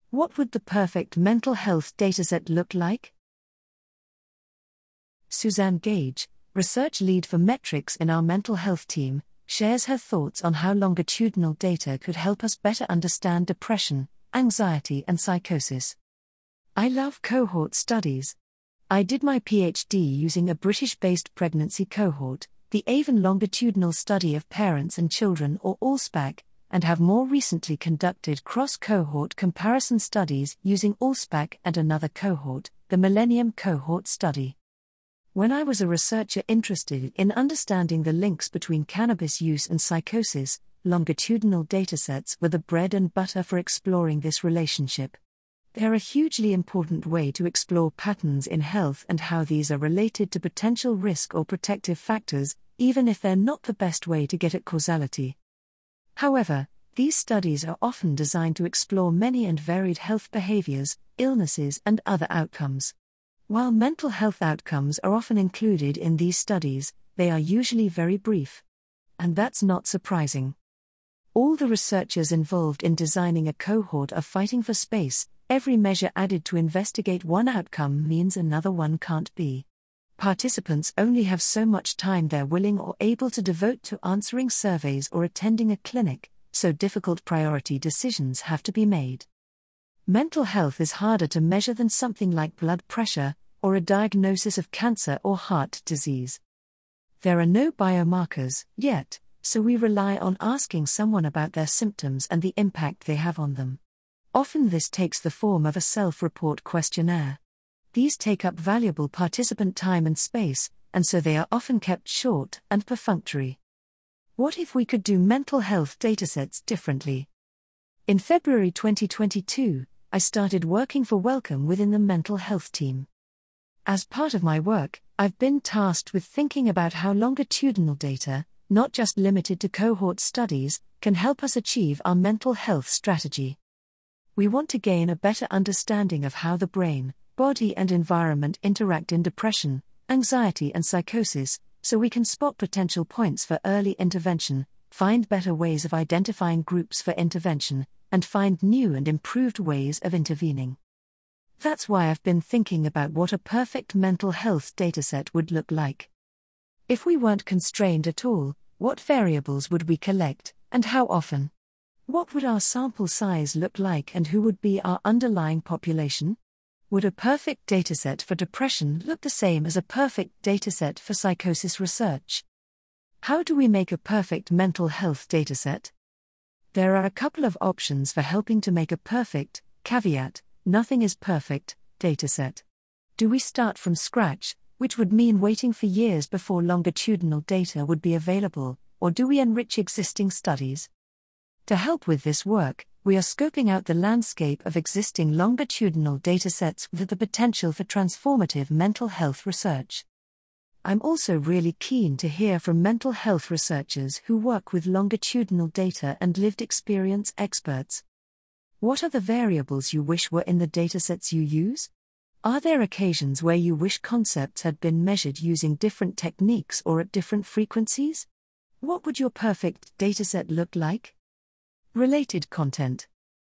What would the perfect mental health dataset look like? Suzanne Gage, research lead for metrics in our mental health team, shares her thoughts on how longitudinal data could help us better understand depression, anxiety, and psychosis. I love cohort studies. I did my PhD using a British-based pregnancy cohort, the AVEN Longitudinal Study of Parents and Children, or ALSPAC, and have more recently conducted cross-cohort comparison studies using ALSPAC and another cohort, the Millennium Cohort Study. When I was a researcher interested in understanding the links between cannabis use and psychosis, longitudinal datasets were the bread and butter for exploring this relationship. They're a hugely important way to explore patterns in health and how these are related to potential risk or protective factors, even if they're not the best way to get at causality. However, these studies are often designed to explore many and varied health behaviors, illnesses, and other outcomes. While mental health outcomes are often included in these studies, they are usually very brief. And that's not surprising. All the researchers involved in designing a cohort are fighting for space. Every measure added to investigate one outcome means another one can't be. Participants only have so much time they're willing or able to devote to answering surveys or attending a clinic, so difficult priority decisions have to be made. Mental health is harder to measure than something like blood pressure, or a diagnosis of cancer or heart disease. There are no biomarkers yet, so we rely on asking someone about their symptoms and the impact they have on them. Often this takes the form of a self-report questionnaire. These take up valuable participant time and space, and so they are often kept short and perfunctory. What if we could do mental health datasets differently? In February 2022, I started working for Wellcome within the mental health team. As part of my work, I've been tasked with thinking about how longitudinal data, not just limited to cohort studies, can help us achieve our mental health strategy. We want to gain a better understanding of how the brain, body, and environment interact in depression, anxiety, and psychosis, so we can spot potential points for early intervention, find better ways of identifying groups for intervention, and find new and improved ways of intervening. That's why I've been thinking about what a perfect mental health dataset would look like. If we weren't constrained at all, what variables would we collect, and how often? What would our sample size look like, and who would be our underlying population? Would a perfect dataset for depression look the same as a perfect dataset for psychosis research? How do we make a perfect mental health dataset? There are a couple of options for helping to make a perfect, caveat, nothing is perfect, dataset. Do we start from scratch, which would mean waiting for years before longitudinal data would be available, or do we enrich existing studies? To help with this work, we are scoping out the landscape of existing longitudinal datasets with the potential for transformative mental health research. I'm also really keen to hear from mental health researchers who work with longitudinal data and lived experience experts. What are the variables you wish were in the datasets you use? Are there occasions where you wish concepts had been measured using different techniques or at different frequencies? What would your perfect dataset look like? Related content.